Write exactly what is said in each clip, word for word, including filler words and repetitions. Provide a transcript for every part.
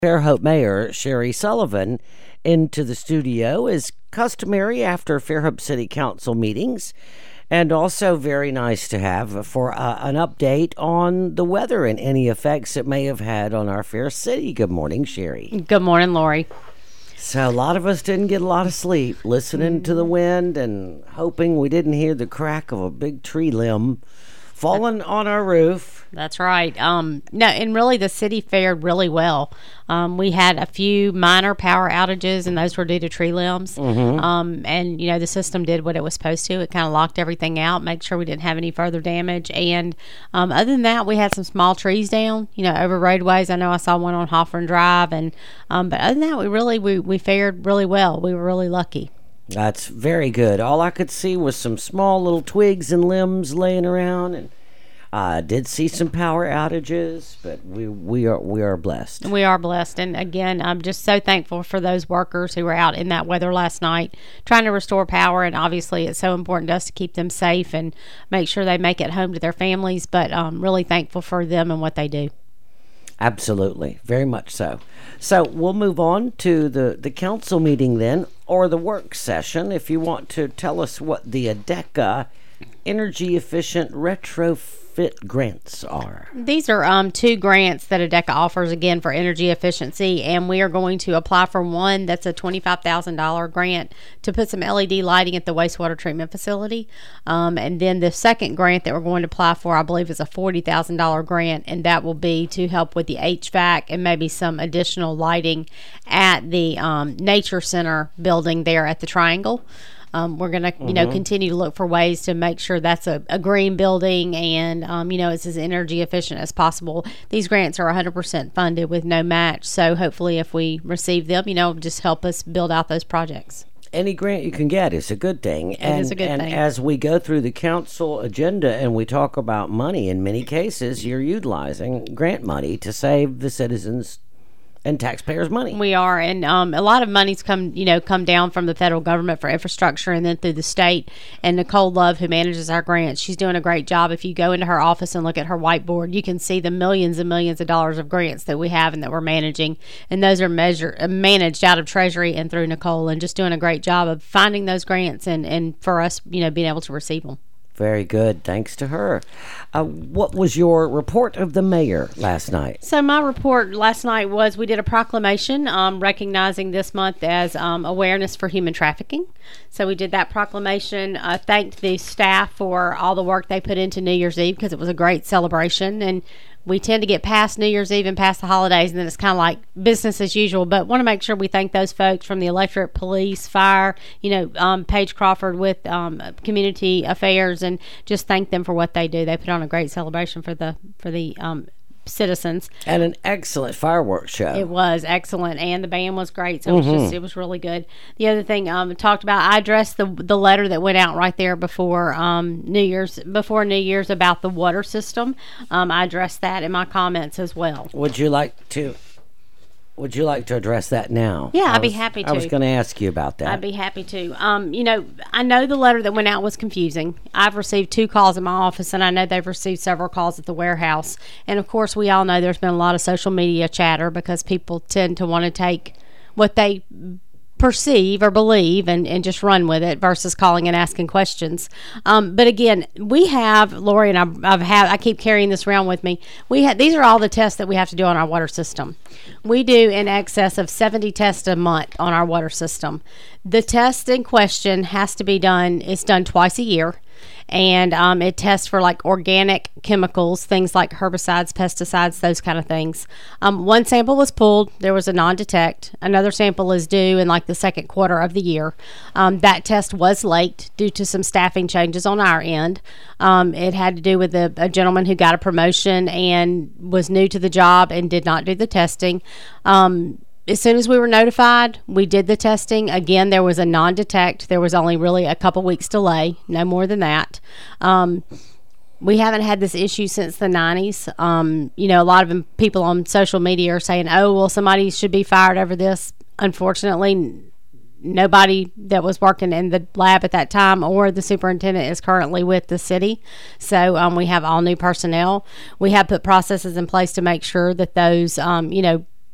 Fairhope Mayor Sherry Sullivan into the studio as customary after Fairhope City Council meetings, and also very nice to have for uh, an update on the weather and any effects it may have had on our fair city. Good morning, Sherry. Good morning, Lori. So a lot of us didn't get a lot of sleep, listening to the wind and hoping we didn't hear the crack of a big tree limb falling on our roof. That's right. Um, no, and really the city fared really well. Um, we had a few minor power outages, and those were due to tree limbs. Mm-hmm. Um, and, you know, the system did what it was supposed to. It kind of locked everything out, make sure we didn't have any further damage. And um, other than that, we had some small trees down, you know, over roadways. I know I saw one on Hawthorne Drive. and um, But other than that, we really, we, we fared really well. We were really lucky. That's very good. All I could see was some small little twigs and limbs laying around, and I uh, did see some power outages, but we we are we are blessed. We are blessed, and again, I'm just so thankful for those workers who were out in that weather last night trying to restore power. And obviously, it's so important to us to keep them safe and make sure they make it home to their families. But um, really thankful for them and what they do. Absolutely, very much so. So we'll move on to the, the council meeting then, or the work session, if you want to tell us what the ADECA Energy Efficient Retrofit grants are. These are um, two grants that ADECA offers, again, for energy efficiency, and we are going to apply for one that's a twenty-five thousand dollars grant to put some L E D lighting at the wastewater treatment facility. Um, and then the second grant that we're going to apply for, I believe, is a forty thousand dollars grant, and that will be to help with the H V A C and maybe some additional lighting at the um, Nature Center building there at the Triangle. Um, we're going to, you mm-hmm. know, continue to look for ways to make sure that's a, a green building and, um, you know, it's as energy efficient as possible. These grants are one hundred percent funded with no match. So hopefully if we receive them, you know, just help us build out those projects. Any grant you can get is a good thing. It and, is a good and thing. As we go through the council agenda and we talk about money, in many cases, you're utilizing grant money to save the citizens and taxpayers' money. We are, and um, a lot of money's come, you know, come down from the federal government for infrastructure, and then through the state. And Nicole Love, who manages our grants, she's doing a great job. If you go into her office and look at her whiteboard, you can see the millions and millions of dollars of grants that we have and that we're managing, and those are measure, uh, managed out of Treasury and through Nicole, and just doing a great job of finding those grants and and for us, you know, being able to receive them. Very good. Thanks to her. Uh, what was your report of the mayor last night? So my report last night was we did a proclamation um, recognizing this month as um, awareness for human trafficking. So we did that proclamation, uh, thanked the staff for all the work they put into New Year's Eve because it was a great celebration. And we tend to get past New Year's Eve and past the holidays, and then it's kind of like business as usual. But want to make sure we thank those folks from the electric, police, fire, you know, um, Paige Crawford with um, community affairs, and just thank them for what they do. They put on a great celebration for the for the um, citizens. And an excellent fireworks show. It was excellent, and the band was great, so mm-hmm. it was just it was really good. The other thing um talked about, I addressed the the letter that went out right there before um New Year's before New Year's about the water system. Um, I addressed that in my comments as well. Would you like to? Would you like to address that now? Yeah, I I'd was, be happy to. I was going to ask you about that. I'd be happy to. Um, you know, I know the letter that went out was confusing. I've received two calls in my office, and I know they've received several calls at the warehouse. And, of course, we all know there's been a lot of social media chatter because people tend to want to take what they perceive or believe and, and just run with it versus calling and asking questions. Um, but again, we have, Lori and I, I've had, I keep carrying this around with me. We have, these are all the tests that we have to do on our water system. We do in excess of seventy tests a month on our water system. The test in question has to be done, it's done twice a year. And um, it tests for like organic chemicals, things like herbicides, pesticides, those kind of things. Um, one sample was pulled. There was a non-detect. Another sample is due in like the second quarter of the year. Um, that test was late due to some staffing changes on our end. Um, it had to do with a, a gentleman who got a promotion and was new to the job and did not do the testing. Um, As soon as we were notified, we did the testing. Again, there was a non-detect. There was only really a couple weeks delay, no more than that. Um, we haven't had this issue since the nineties. Um, you know, a lot of people on social media are saying, oh, well, somebody should be fired over this. Unfortunately, nobody that was working in the lab at that time or the superintendent is currently with the city. So um, we have all new personnel. We have put processes in place to make sure that those, um, you know,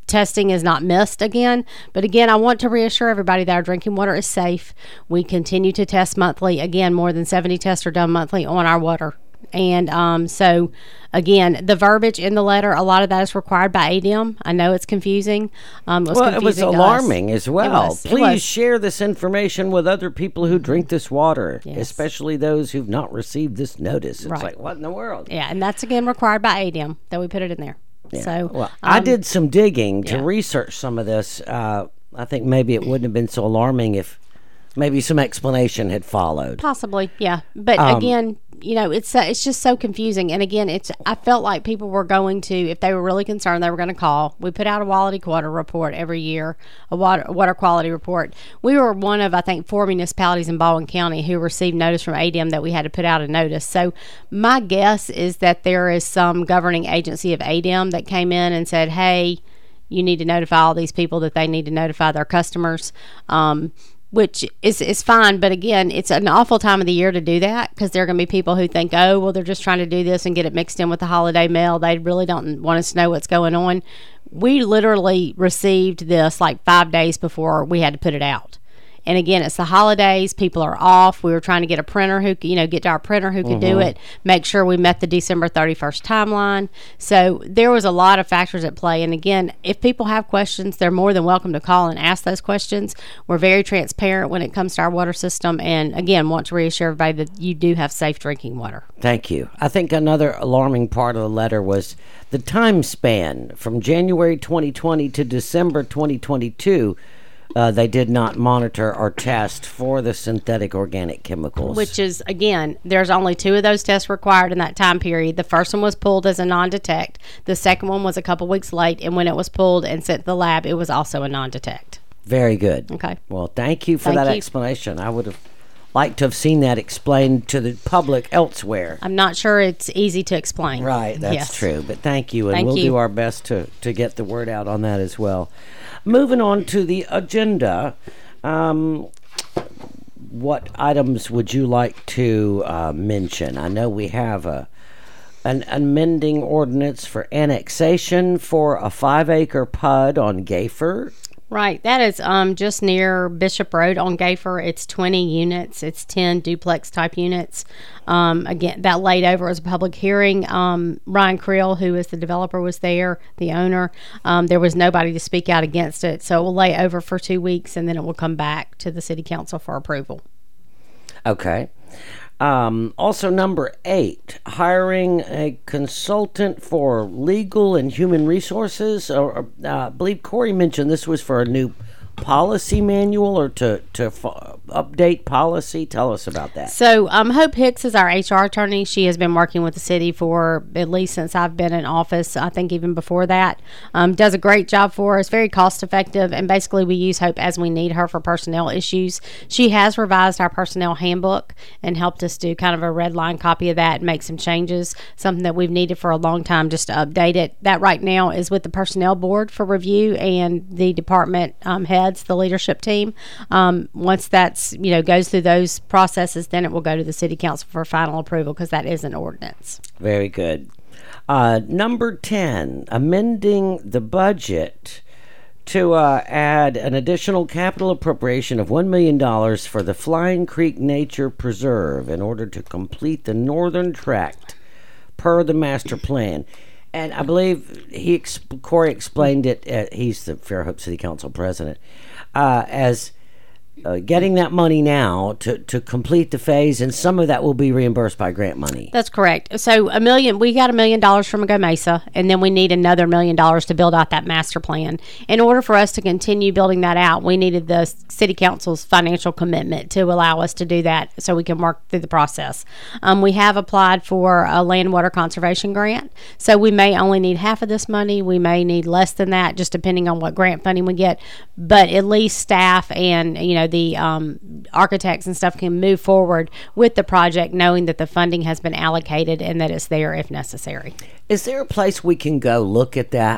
testing is not missed again. But again, I want to reassure everybody that our drinking water is safe. We continue to test monthly. Again, more than seventy tests are done monthly on our water. And um, so, again, the verbiage in the letter, a lot of that is required by A D M. I know it's confusing. Um, it was well, it was alarming as well. Was, Please share this information with other people who drink this water, yes. especially those who've not received this notice. It's right. like, what in the world? Yeah, and that's, again, required by A D M that we put it in there. Yeah. So, well, um, I did some digging to yeah. research some of this. Uh, I think maybe it wouldn't have been so alarming if maybe some explanation had followed. Possibly, yeah. But Um, again, you know, it's uh, it's just so confusing. And again, it's I felt like people were going to, if they were really concerned, they were going to call. We put out a quality water report every year, a water water quality report. We were one of, I think, four municipalities in Baldwin County who received notice from A D M that we had to put out a notice. So my guess is that there is some governing agency of A D M that came in and said, hey, you need to notify all these people that they need to notify their customers. Um, which is is fine, but again, it's an awful time of the year to do that because there are going to be people who think, oh, well, they're just trying to do this and get it mixed in with the holiday mail. They really don't want us to know what's going on. We literally received this like five days before we had to put it out. And again, it's the holidays. People are off. We were trying to get a printer who, you know, get to our printer who could mm-hmm. do it, make sure we met the December thirty-first timeline. So there was a lot of factors at play. And again, if people have questions, they're more than welcome to call and ask those questions. We're very transparent when it comes to our water system. And again, want to reassure everybody that you do have safe drinking water. Thank you. I think another alarming part of the letter was the time span from January twenty twenty to December twenty twenty-two. Uh, they did not monitor or test for the synthetic organic chemicals. Which is, again, there's only two of those tests required in that time period. The first one was pulled as a non-detect. The second one was a couple weeks late, and when it was pulled and sent to the lab, it was also a non-detect. Very good. Okay. Well, thank you for Thank that you. explanation. I would have liked to have seen that explained to the public elsewhere. I'm not sure it's easy to explain. Right, that's Yes. true. But thank you, and Thank we'll you. do our best to, to get the word out on that as well. Moving on to the agenda, um, what items would you like to uh, mention? I know we have a an amending ordinance for annexation for a five-acre P U D on Gayfer. Right. That is um, just near Bishop Road on Gayfer. It's twenty units. It's ten duplex type units. Um, again, that laid over as a public hearing. Um, Ryan Creel, who is the developer, was there, the owner. Um, there was nobody to speak out against it. So it will lay over for two weeks and then it will come back to the city council for approval. Okay. Um, also, number eight, hiring a consultant for legal and human resources. Or, uh, I believe Corey mentioned this was for a new policy manual or to, to f- update policy. Tell us about that. So um, Hope Hicks is our H R attorney. She has been working with the city for at least since I've been in office. I think even before that. Um, does a great job for us, very cost effective, and basically we use Hope as we need her for personnel issues. She has revised our personnel handbook and helped us do kind of a red line copy of that and make some changes, something that we've needed for a long time just to update it. That right now is with the personnel board for review and the department um, head, the leadership team. Um, once that's, you know, goes through those processes, then it will go to the city council for final approval because that is an ordinance. Very good. Uh, number ten, amending the budget to uh, add an additional capital appropriation of one million dollars for the Flying Creek Nature Preserve in order to complete the northern tract per the master plan. And I believe he Corey explained it, uh, he's the Fairhope City Council president, uh, as uh, getting that money now to, to complete the phase, and some of that will be reimbursed by grant money. That's correct. So a million, we got a million dollars from Go Mesa, and then we need another million dollars to build out that master plan. In order for us to continue building that out, we needed the city council's financial commitment to allow us to do that so we can work through the process. Um, we have applied for a land water conservation grant, so we may only need half of this money. We may need less than that, just depending on what grant funding we get. But at least staff and, you know, the um, architects and stuff can move forward with the project knowing that the funding has been allocated and that it's there if necessary. Is there a place we can go look at that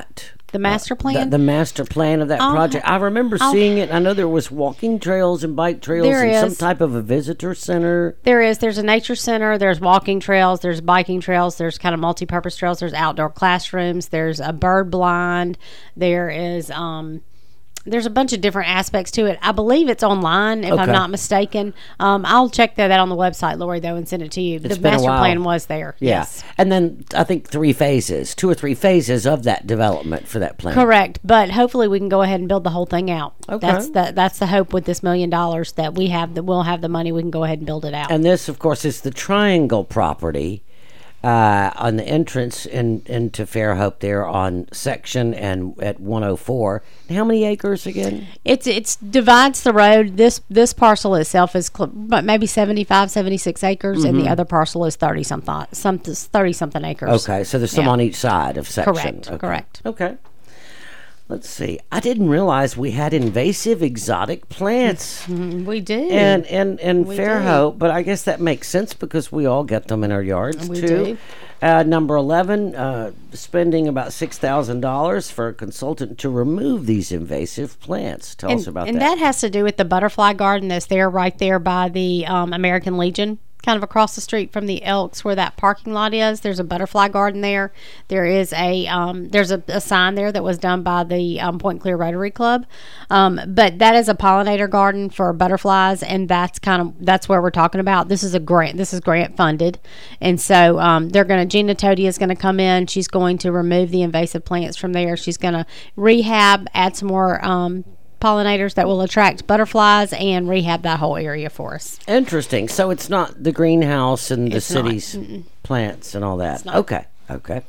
The master plan? The, the master plan of that I'll project. ha- I remember I'll- seeing it. I know there was walking trails and bike trails There and some is. type of a visitor center. There is. There's a nature center. There's walking trails. There's biking trails. There's kind of multi-purpose trails. There's outdoor classrooms. There's a bird blind. There is. Um, there's a bunch of different aspects to it. I believe it's online, if Okay. I'm not mistaken. Um, I'll check that out on the website, Lori, though, and send it to you. It's the been a master while. plan was there. Yeah. Yes. And then I think three phases, two or three phases of that development for that plan. Correct, but hopefully we can go ahead and build the whole thing out. Okay. That's the that's the hope with this million dollars that we have. That we'll have the money. We can go ahead and build it out. And this, of course, is the Triangle property uh, on the entrance in, into Fairhope there on Section and at one oh four. How many acres again? It's it's divides the road. This this parcel itself is cl- but maybe seventy-five, seventy-six acres, and the other parcel is thirty something, some thirty something acres. Okay, so there's some Yeah. on each side of Section. Correct, Okay. correct. Okay. Let's see. I didn't realize we had invasive exotic plants. We do. And and and We Fairhope, but I guess that makes sense because we all get them in our yards We too. do. Uh, number eleven, uh, spending about six thousand dollars for a consultant to remove these invasive plants. Tell and, us about and that. that has to do with the butterfly garden that's there, right there by the um, American Legion, kind of across the street from the Elks, where that parking lot is. There's a butterfly garden there. There is a um, there's a, a sign there that was done by the um, Point Clear Rotary Club, um, but that is a pollinator garden for butterflies, and that's kind of that's where we're talking about. This is a grant. This is grant funded, and so um, they're going to. Gina Todia is going to come in. She's going to remove the invasive plants from there. She's going to rehab, add some more. Um, pollinators that will attract butterflies and rehab that whole area for us. Interesting. So it's not the greenhouse and the It's not. city's plants and all that. not. Okay. Okay.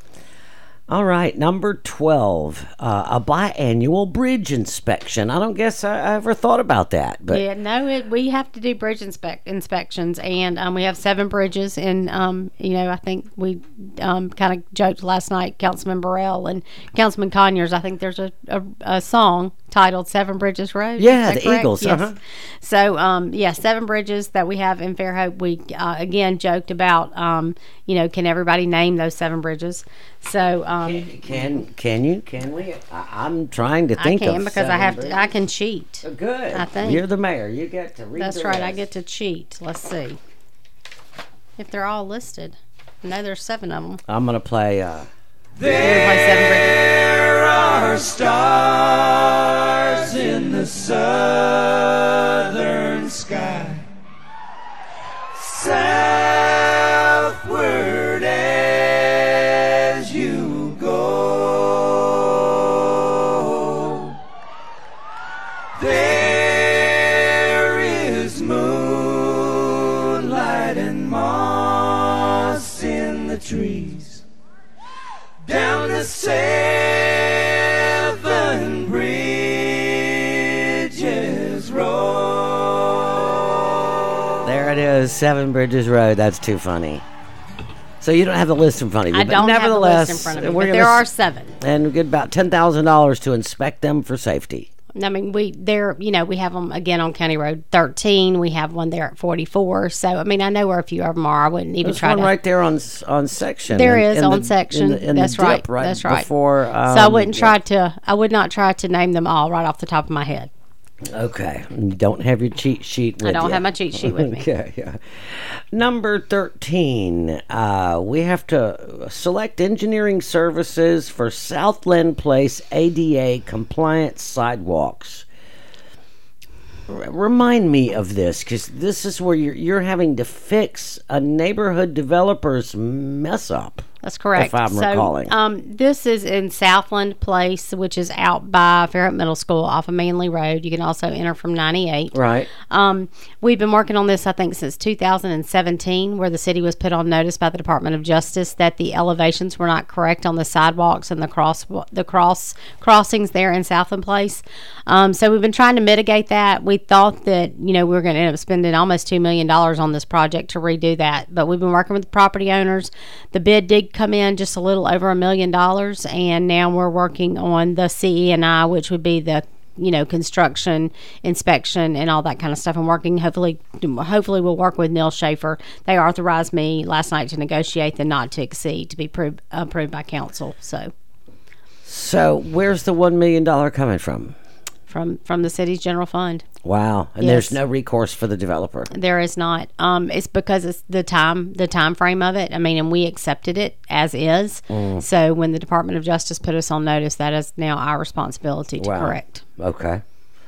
All right. Number twelve, uh, a biannual bridge inspection. I don't guess I, I ever thought about that, but Yeah, no, it, we have to do bridge inspect inspections, and um, we have seven bridges. And um, you know, I think we um, kind of joked last night, Councilman Burrell and Councilman Conyers. I think there's a, a, a song titled Seven Bridges Road. Yeah, Is that the correct? Eagles, Yes. uh-huh. So, um, yeah, seven bridges that we have in Fairhope. We uh, again joked about, um, you know, can everybody name those seven bridges? So. Um, can can you? Can we? I, I'm trying to I think can of because I seven have bridges. to. I can cheat. Oh, good. I think. You're the mayor. You get to read That's the right. I rest. get to cheat. Let's see if they're all listed. No, there's seven of them. I'm gonna play. Uh, Play seven bridges. There are stars in the southern sky, southward as you go. There is moonlight and moss in the trees. Down the seven bridges road. there it is, Seven Bridges Road. That's too funny. So you don't have the list in front of you. I but don't have the nevertheless, list in front of me, we're but gonna there are s- seven. and we get about ten thousand dollars to inspect them for safety. I mean, we there. You know, we have them again on County Road thirteen. We have one there at forty-four. So, I mean, I know where a few of them are. I wouldn't even There's try one to. right there on s- on Section. There in- is in on the- Section. in the- in the That's dip right. right That's right. Before, so I um, wouldn't yeah. try to. I would not try to name them all right off the top of my head. Okay, you don't have your cheat sheet with I don't you. have my cheat sheet with me. Okay, yeah. Number thirteen, uh, we have to select engineering services for Southland Place A D A compliant sidewalks. R- Remind me of this, because this is where you're, you're having to fix a neighborhood developer's mess up. That's correct. If I'm so, recalling. Um, this is in Southland Place, which is out by Fairhope Middle School off of Manley Road. You can also enter from ninety-eight. Right. Um, we've been working on this, I think, since two thousand seventeen, where the city was put on notice by the Department of Justice that the elevations were not correct on the sidewalks and the cross the cross crossings there in Southland Place. Um, so we've been trying to mitigate that. We thought that you know we were going to end up spending almost two million dollars on this project to redo that, but we've been working with the property owners. The bid did come in just a little over a million dollars, and now we're working on the C E and I, which would be the you know construction inspection and all that kind of stuff. I'm working hopefully hopefully we'll work with Neil Schaefer. They authorized me last night to negotiate the not to exceed to be approved, approved by council. So So where's the one million dollars coming from? From from the city's general fund. Wow. And Yes. there's no recourse for the developer. There is not. Um, it's because it's the time, the time frame of it. I mean, and we accepted it as is. Mm. So when the Department of Justice put us on notice, that is now our responsibility to Wow. correct. Okay.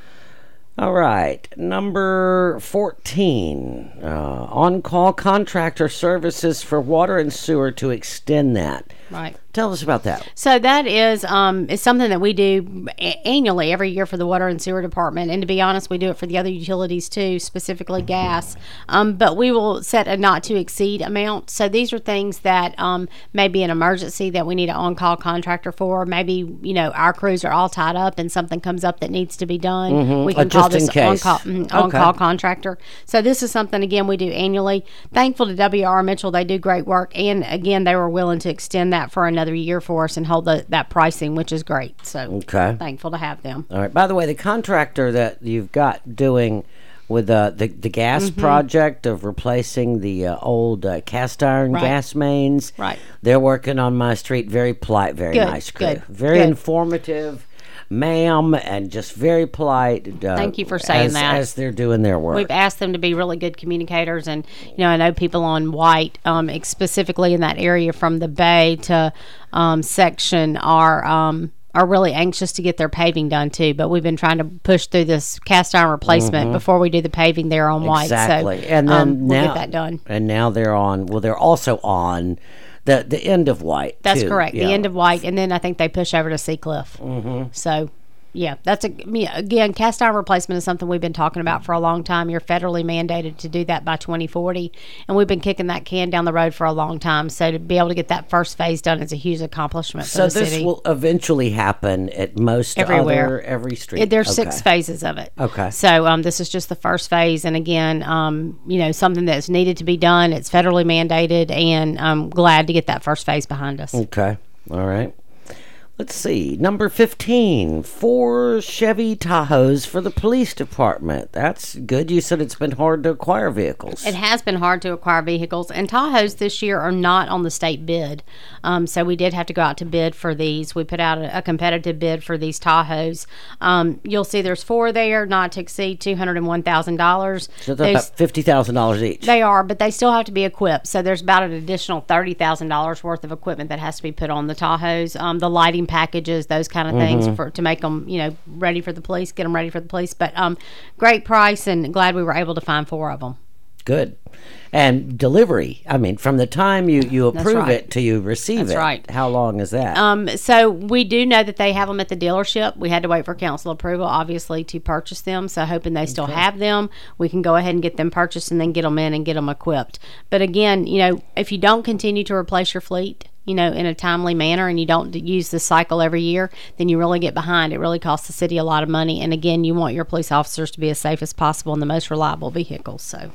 All right. Number fourteen. Uh, on-call contractor services for water and sewer to extend that. Right. Tell us about that. So that is um, is something that we do a- annually every year for the water and sewer department, and to be honest, we do it for the other utilities too, specifically gas. Um, but we will set a not to exceed amount. So these are things that um, may be an emergency that we need an on call contractor for. Maybe you know our crews are all tied up and something comes up that needs to be done. Mhm. We Uh, can just call in this on case. call mm, on Okay. call contractor. So this is something again we do annually. Thankful to W R Mitchell, they do great work, and again they were willing to extend that for another year for us and hold the, that pricing, which is great. So Okay. thankful to have them. All right. By the way, the contractor that you've got doing with uh, the the gas Mm-hmm. project of replacing the uh, old uh, cast iron Right. gas mains, Right. They're working on my street. Very polite, very Good, nice crew. good, Very good. informative, ma'am, and just very polite. Uh, Thank you for saying as, that. as they're doing their work. We've asked them to be really good communicators, and you know I know people on White, um, ex- specifically in that area from the Bay to um, section, are um, are really anxious to get their paving done too. But we've been trying to push through this cast iron replacement before we do the paving there on White. Exactly. So and then um, we'll now, get that done. And now they're on. Well, they're also on the the end of White. That's too. correct. Yeah. The end of White, and then I think they push over to Seacliff. Mm-hmm. So, yeah, that's a I mean, again, cast iron replacement is something we've been talking about for a long time. You're federally mandated to do that by twenty forty, and we've been kicking that can down the road for a long time. So to be able to get that first phase done is a huge accomplishment for So the this city. will eventually happen at most Everywhere. other every street. It- There's Okay. six phases of it. Okay. So um, this is just the first phase, and again, um, you know, something that's needed to be done. It's federally mandated, and I'm glad to get that first phase behind us. Okay. All right. Let's see. Number fifteen. Four Chevy Tahoes for the police department. That's good. You said it's been hard to acquire vehicles. It has been hard to acquire vehicles, and Tahoes this year are not on the state bid. Um, so we did have to go out to bid for these. We put out a, a competitive bid for these Tahoes. Um, you'll see there's four there, not to exceed two hundred one thousand dollars. So they're about fifty thousand dollars each. They are, but they still have to be equipped. So there's about an additional thirty thousand dollars worth of equipment that has to be put on the Tahoes. Um, the lighting packages, those kind of things for to make them, you know, ready for the police, get them ready for the police. But um, great price, and glad we were able to find four of them. Good. And delivery. I mean, from the time you, you approve right. it to you receive That's it. right. How long is that? Um, so we do know that they have them at the dealership. We had to wait for council approval, obviously, to purchase them. So hoping they still have them, we can go ahead and get them purchased and then get them in and get them equipped. But again, you know, if you don't continue to replace your fleet, you know, in a timely manner, and you don't use this cycle every year, then you really get behind. It really costs the city a lot of money. And again, you want your police officers to be as safe as possible and the most reliable vehicles. So.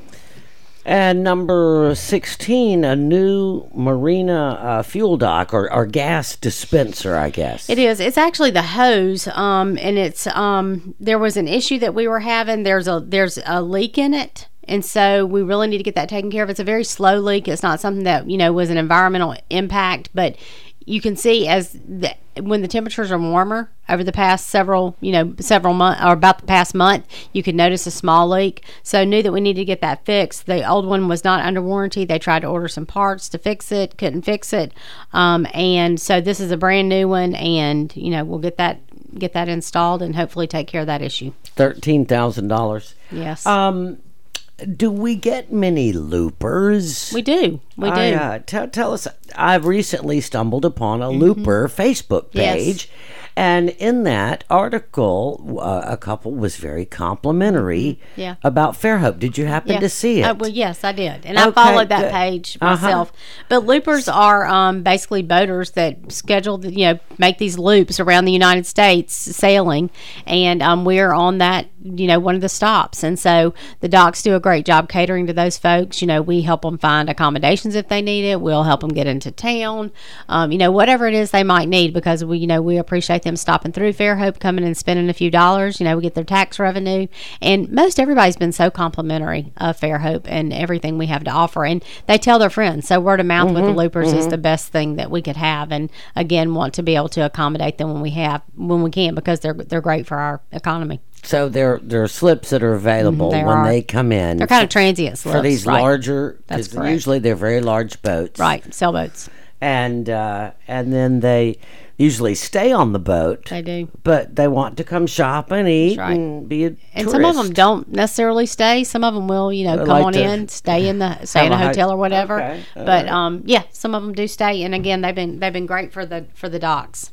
And number sixteen, a new marina uh, fuel dock or, or gas dispenser, I guess. It is. It's actually the hose, um, and it's um, there was an issue that we were having. There's a there's a leak in it, and so we really need to get that taken care of. It's a very slow leak. It's not something that you know was an environmental impact, but you can see as the, when the temperatures are warmer over the past several, you know, several months or about the past month, you could notice a small leak. So knew that we needed to get that fixed. The old one was not under warranty. They tried to order some parts to fix it, couldn't fix it, um, and so this is a brand new one, and you know we'll get that get that installed and hopefully take care of that issue. Thirteen thousand dollars. Yes, Um, do we get many loopers? we do. We do. I, uh, tell, tell us. I've recently stumbled upon a Looper Facebook Yes. page, and in that article, uh, a couple was very complimentary Yeah. about Fairhope. Did you happen Yeah. to see it? Uh, well, yes, I did, and I Okay, followed that good. page Uh-huh. myself. But loopers are um, basically boaters that schedule, you know, make these loops around the United States sailing, and um, we're on that, you know, one of the stops. And so the docks do a great job catering to those folks. You know, we help them find accommodations if they need it. We'll help them get into town. Um, you know, whatever it is they might need, because we, you know, we appreciate them stopping through Fairhope, coming and spending a few dollars. You know, we get their tax revenue. And most everybody's been so complimentary of Fairhope and everything we have to offer. And they tell their friends. So word of mouth mm-hmm, with the Loopers mm-hmm. is the best thing that we could have. And again, want to be able to accommodate them when we have, when we can, because they're they're great for our economy. So there, there are slips that are available mm, when are. they come in. They're kind of transient slips. For these right. larger, because usually they're very large boats. Right, sailboats. And, uh, and then they usually stay on the boat. They do. But they want to come shop and eat right. and be a And tourist. some of them don't necessarily stay. Some of them will, you know, come like on in, stay in the stay in a hotel or whatever. Okay. But right. um, yeah, some of them do stay. And again, they've been they've been great for the for the docks.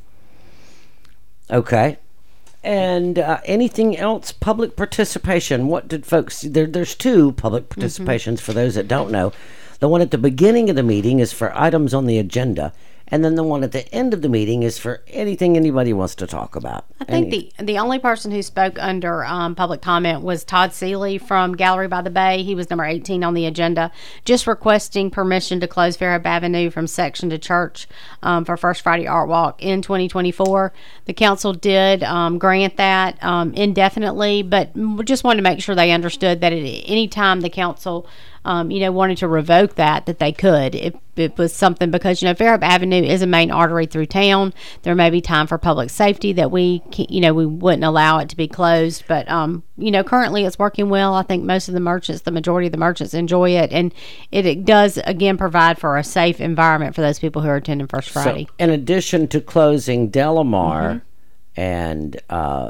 Okay. And uh, anything else? Public participation. What did folks? There, there's two public participations mm-hmm. for those that don't know. The one at the beginning of the meeting is for items on the agenda, and then the one at the end of the meeting is for anything anybody wants to talk about. I think Any. the the only person who spoke under um, public comment was Todd Seeley from Gallery by the Bay. He was number eighteen on the agenda, just requesting permission to close Fairhope Avenue from Section to Church um, for First Friday Art Walk in twenty twenty-four. The council did um, grant that um, indefinitely, but we just wanted to make sure they understood that at any time the council Um, you know, wanted to revoke that, that they could if it was something, because, you know, Fairhope Avenue is a main artery through town. There may be time for public safety that we, can, you know, we wouldn't allow it to be closed. But, um, you know, currently it's working well. I think most of the merchants, the majority of the merchants enjoy it. And it, it does, again, provide for a safe environment for those people who are attending First Friday. So, in addition to closing Delamar mm-hmm. and uh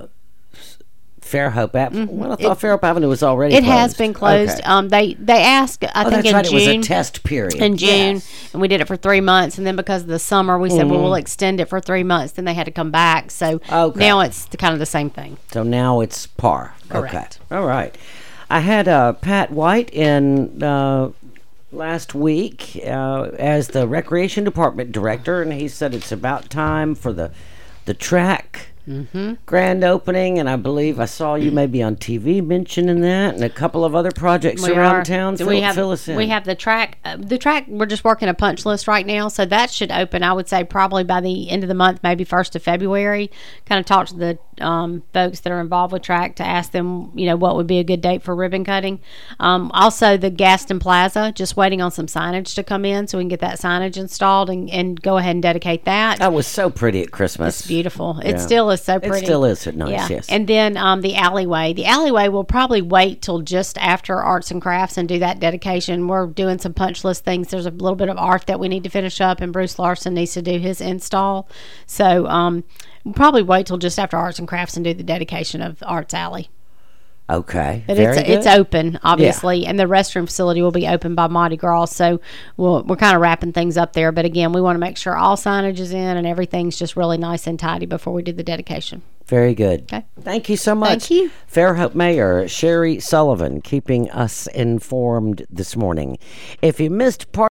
Fairhope Avenue. Mm-hmm. Well, I thought it, Fairhope Avenue was already it closed. It has been closed. Okay. Um, they they asked, I oh, think, that's in right. June. It was a test period. In June, yes. and we did it for three months. And then because of the summer, we said, mm-hmm. well, we'll extend it for three months. Then they had to come back. So okay. now it's the, kind of the same thing. So now it's par. Correct. Okay. All right. I had uh, Pat White in uh, last week uh, as the Recreation Department Director, and he said it's about time for the the track mm-hmm. grand opening, and I believe I saw you maybe on T V mentioning that, and a couple of other projects we around are. town. So fill, we have, fill us in. We have the track. Uh, the track, we're just working a punch list right now, so that should open, I would say, probably by the end of the month, maybe first of February. Kind of talk to the um, folks that are involved with track to ask them, you know, what would be a good date for ribbon cutting. Um, also, the Gaston Plaza, just waiting on some signage to come in so we can get that signage installed and, and go ahead and dedicate that. That was so pretty at Christmas. It's beautiful. Yeah. It still is so pretty. It still is at nice, yeah. yes. And then um, the alleyway. The alleyway will probably wait till just after Arts and Crafts and do that dedication. We're doing some punch list things. There's a little bit of art that we need to finish up, and Bruce Larson needs to do his install. So um, we'll probably wait till just after Arts and Crafts and do the dedication of Arts Alley. Okay. But Very it's good. it's open, obviously, yeah. and the restroom facility will be open by Mardi Gras. So we'll, we're kind of wrapping things up there. But again, we want to make sure all signage is in and everything's just really nice and tidy before we do the dedication. Very good. Okay. Thank you so much. Thank you. Fairhope Mayor Sherry Sullivan keeping us informed this morning. If you missed part